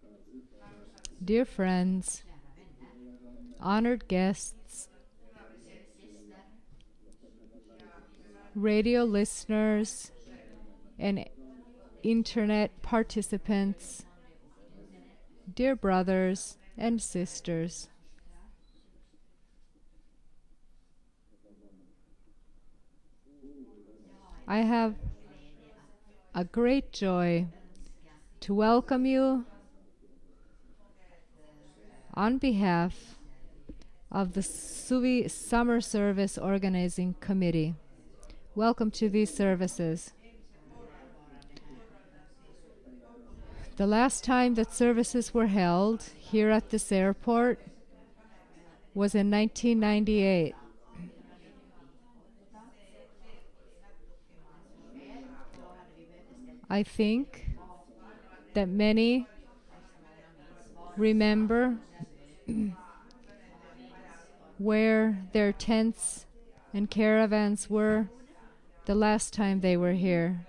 dear friends, honored guests, radio listeners, and internet participants, dear brothers and sisters. I have a great joy to welcome you on behalf of the Suvi Summer Service Organizing Committee. Welcome to these services. The last time that services were held here at this airport was in 1998. I think that many remember where their tents and caravans were the last time they were here.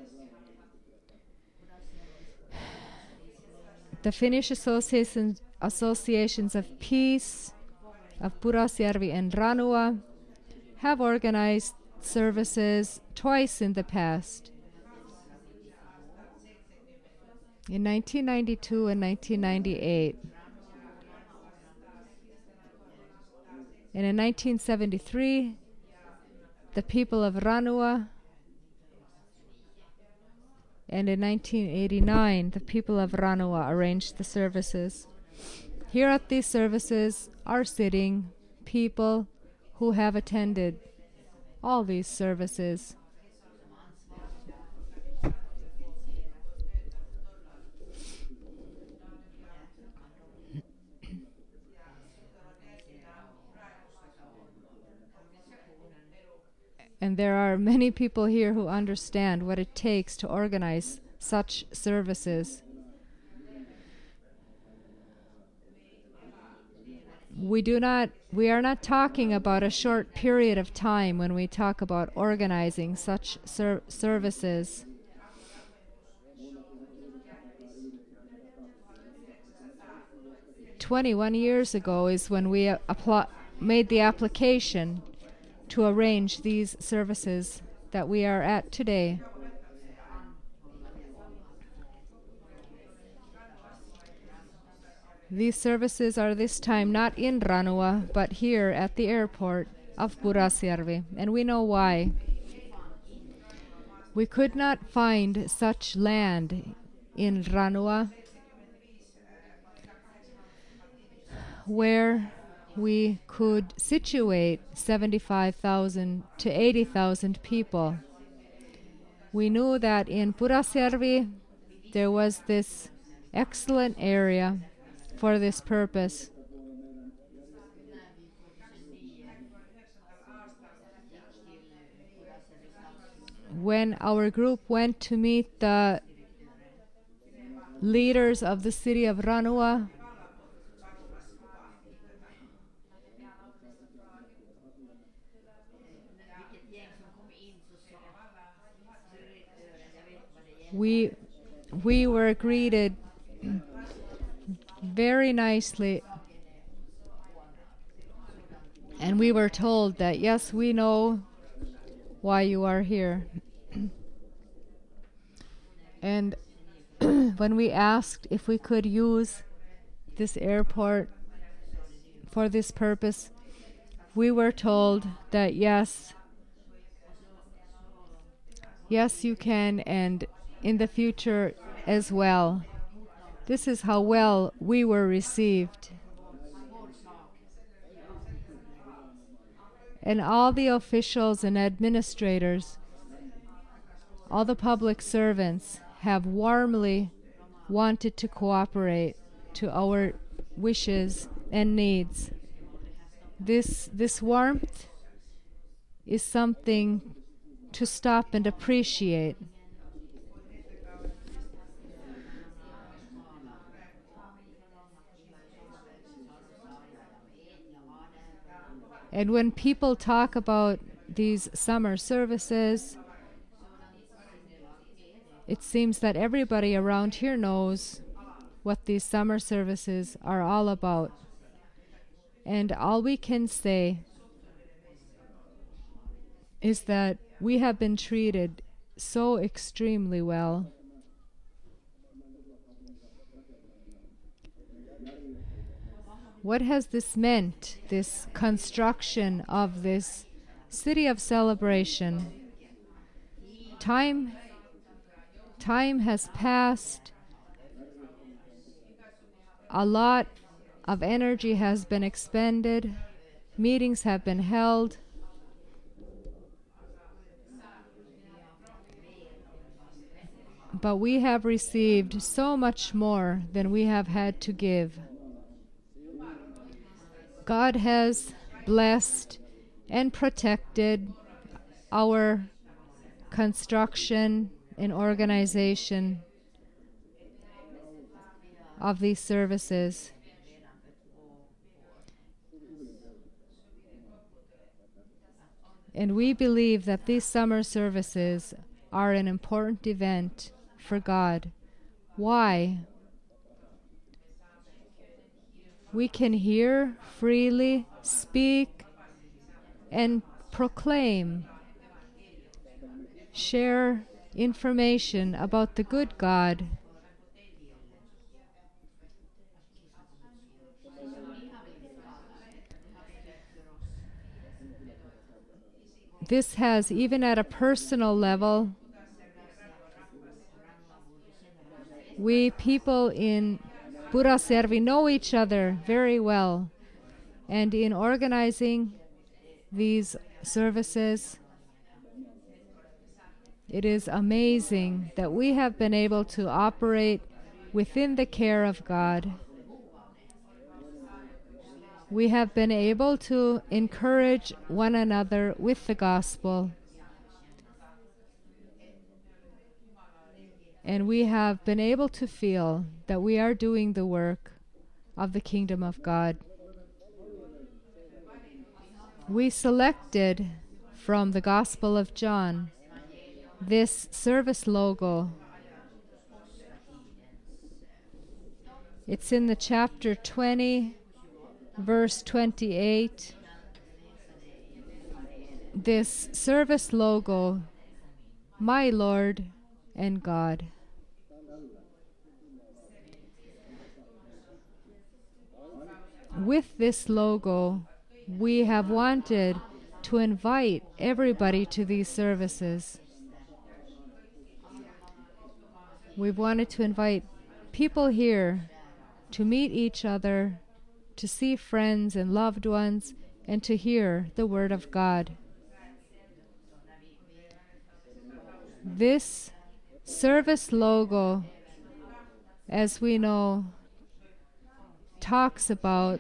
The Finnish Associations of Peace of Pudasjärvi and Ranua have organized services twice in the past, in 1992 and 1998. And in 1973, the people of Ranua, and in 1989, the people of Ranua arranged the services. Here at these services are sitting people who have attended all these services. And there are many people here who understand what it takes to organize such services. We are not talking about a short period of time when we talk about organizing such services. "21 years ago is when we made the application to arrange these services that we are at today. These services are this time not in Ranua, but here at the airport of Pudasjärvi, and we know why. We could not find such land in Ranua where we could situate 75,000 to 80,000 people. We knew that in Pudasjärvi there was this excellent area for this purpose. When our group went to meet the leaders of the city of Ranua, we were greeted very nicely, and we were told that yes, we know why you are here. And when we asked if we could use this airport for this purpose, we were told that yes, you can, and in the future as well. This is how well we were received. And all the officials and administrators, all the public servants have warmly wanted to cooperate to our wishes and needs. This warmth is something to stop and appreciate. And when people talk about these summer services, it seems that everybody around here knows what these summer services are all about. And all we can say is that we have been treated so extremely well. What has this meant, this construction of this city of celebration? Time has passed. A lot of energy has been expended. Meetings have been held. But we have received so much more than we have had to give. God has blessed and protected our construction and organization of these services. And we believe that these summer services are an important event for God. Why? We can hear freely, speak, and proclaim, share information about the good God. This has, even at a personal level, we people in Pudasjärvi know each other very well, and in organizing these services, it is amazing that we have been able to operate within the care of God. We have been able to encourage one another with the gospel. And we have been able to feel that we are doing the work of the kingdom of God. We selected from the Gospel of John this service logo. It's in the chapter 20, verse 28. This service logo, my Lord and God. With this logo, we have wanted to invite everybody to these services. We've wanted to invite people here to meet each other, to see friends and loved ones, and to hear the Word of God. This service logo, as we know, talks about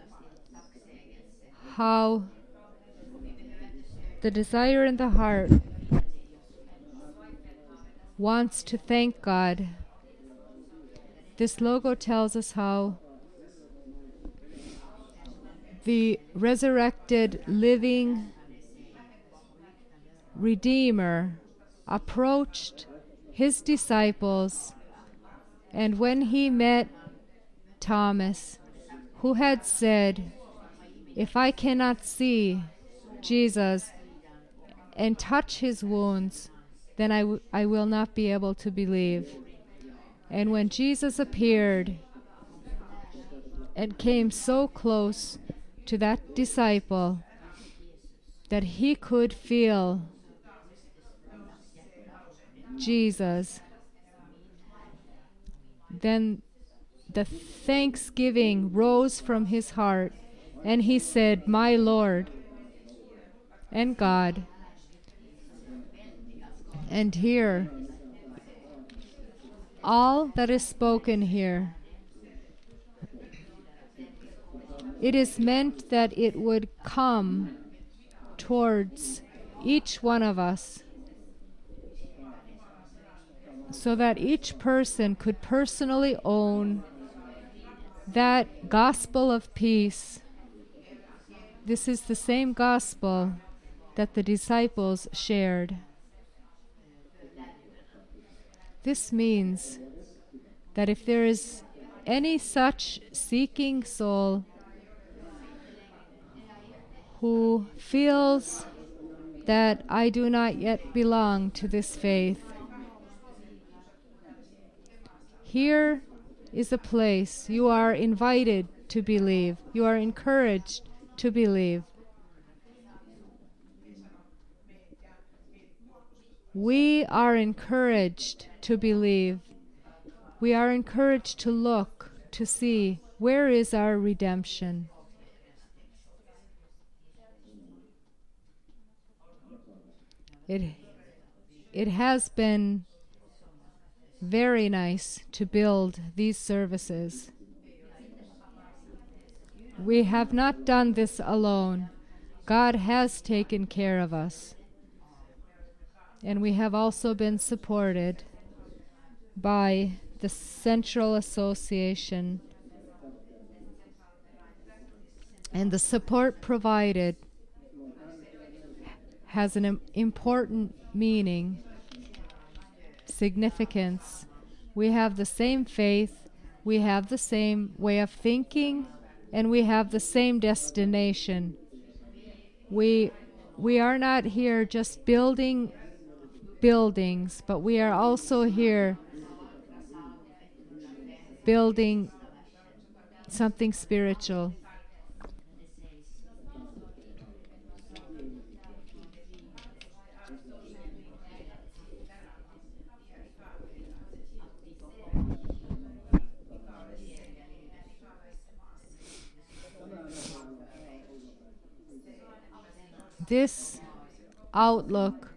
how the desire in the heart wants to thank God. This logo tells us how the resurrected, living Redeemer approached his disciples, and when he met Thomas, who had said, "If I cannot see Jesus and touch his wounds, then I will not be able to believe." And when Jesus appeared and came so close to that disciple that he could feel Jesus, then the thanksgiving rose from his heart, and he said, "My Lord and God." And here, all that is spoken here, it is meant that it would come towards each one of us, so that each person could personally own that gospel of peace. This is the same gospel that the disciples shared. This means that if there is any such seeking soul who feels that I do not yet belong to this faith, here is a place you are invited to believe. You are encouraged to believe. We are encouraged to believe. We are encouraged to look, to see, where is our redemption? It has been very nice to build these services. We have not done this alone. God has taken care of us. And we have also been supported by the Central Association. And the support provided has an important meaning, significance. We have the same faith, we have the same way of thinking, and we have the same destination. We are not here just building buildings, but we are also here building something spiritual. This outlook,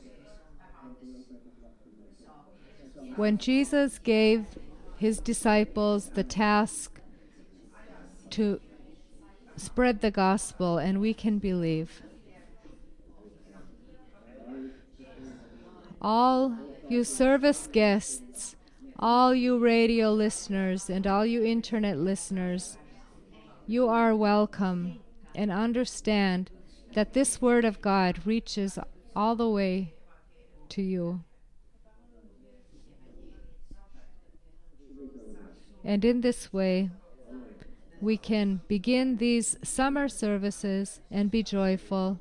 when Jesus gave his disciples the task to spread the gospel, and we can believe. All you service guests, all you radio listeners, and all you internet listeners, you are welcome, and understand that this word of God reaches all the way to you. And in this way, we can begin these summer services and be joyful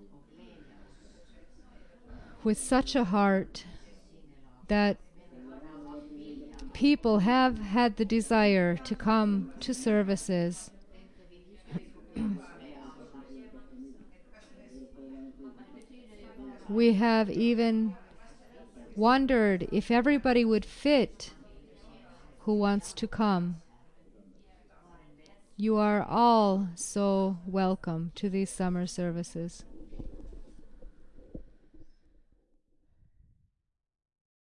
with such a heart that people have had the desire to come to services. We have even wondered if everybody would fit who wants to come. You are all so welcome to these summer services.